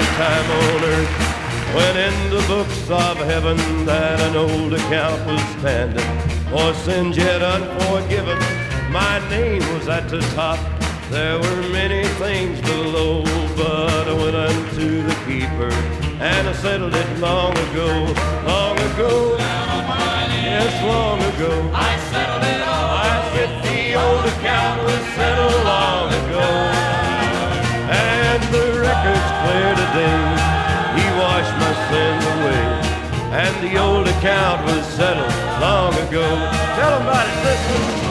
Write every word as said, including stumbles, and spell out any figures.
happy time on earth when in the books of heaven that an old account was standing. For sins yet unforgiven, my name was at the top. There were many things below, but I went unto the keeper, and I settled it long ago, long ago, yes, long ago. I settled it all. I said the old account was settled long ago, and the record's clear today. He washed my sins away, and the old account was settled long ago. Tell 'em about it, listen.